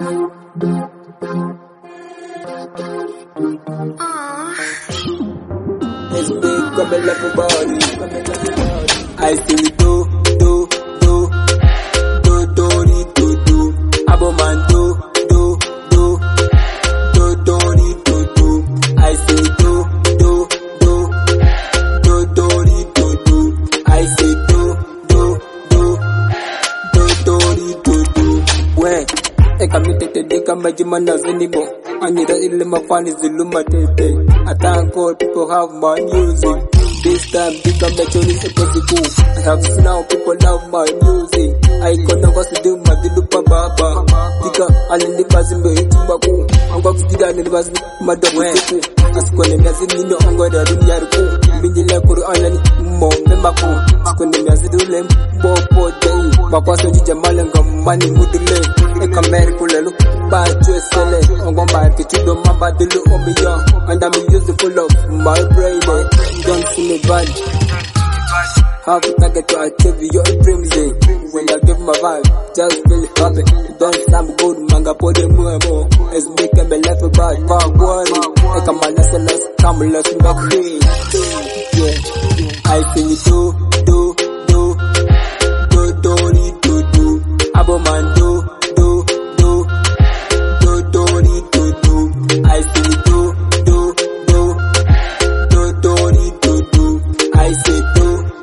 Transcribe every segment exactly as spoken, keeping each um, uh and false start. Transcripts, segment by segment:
It's big, come and love body. I see you do, do, do, do, do, do, do. Abo man do, do, do, do, do, do, do. I see you do, do, do, do, do, do, do. I see do, do, do, do, do, do, do. When eka mitete deka majimana zinibo. I need a little more fun is the luma tete. I thank God people have my music. This time big on my journey is possible. I have seen how people love my music. I gonna go to do my dilupa baba. Tika alini bazi mbe itimbaku. Anga kukida alini bazi madamu siku. Asikone miazi nino ongo da dunia ruku. Mbinjile kuru alani mo membaku. Asikone miazi dule mbopo dayi. Bakwaso jijamale nga mani mudule. Eka meri kulelu bajwe sele. Ongo mba kichudo mamba dulu omiya. And I'm useful of my brain. Don't see me bad. How to target to achieve your dreams, eh? When I give my vibe, just feel happy. Don't sound good, manga po de muemo. It's making me laugh about my worry. I come on, let's let's come, let's back here. Yeah, I feel you do, do, do, do, do, do, do. Abo man do, do, do, do, do, do, do. I feel you do, do, do, do, do, do, do. I say do.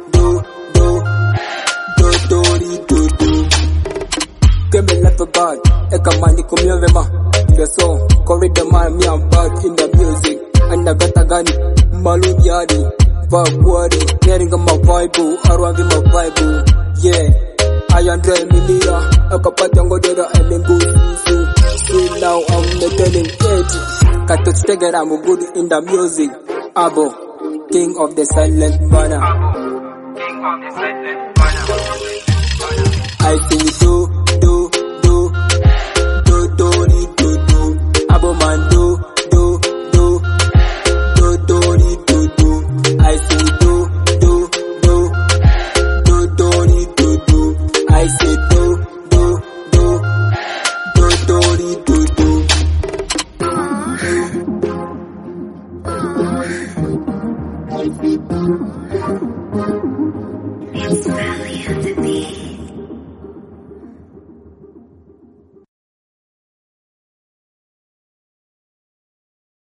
Bad, eka mani kumia vema. The song, corridor man, me I'm bad in the music. And I got a gani, malum yadi, vaguari, hearing my vibe, around my vibe. Yeah, I am Dre Minira, a kapatango dera and then go to see now I'm the telling eighty. Got to take it, I'm good in the music. Abo, king of the silent banner. King of the silent banner. I think you do, do. Abo man do, do, do, do, do, do, do. I say do, do, do, do, do, do, do. I say do, do, do, do, do, do, do.